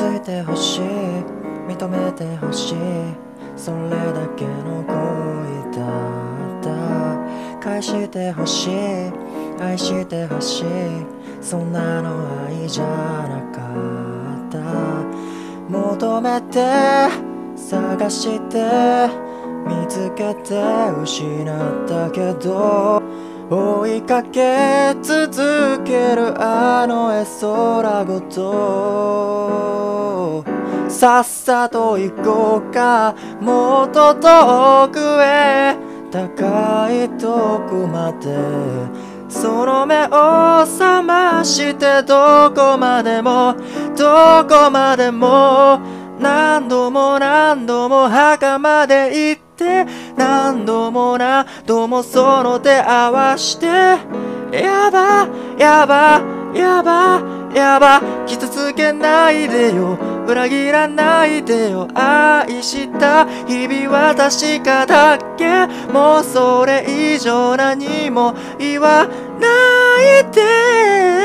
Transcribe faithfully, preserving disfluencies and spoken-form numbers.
づいてほしい、認めてほしい、それだけの恋だった。返してほしい、愛してほしい、そんなの愛じゃなかった。求めて探して見つけて失ったけど、追いかけ続けるあの絵空ごと、さっさと行こうか、もっと遠くへ、高いとこまで。その目を覚ましてどこまでもどこまでも、何度も何度も墓まで行って、何度も何度もその手合わして、やばやばやばやば、傷つけないでよ、裏切らないでよ、愛した日々は確かだけ、もうそれ以上何も言わないで。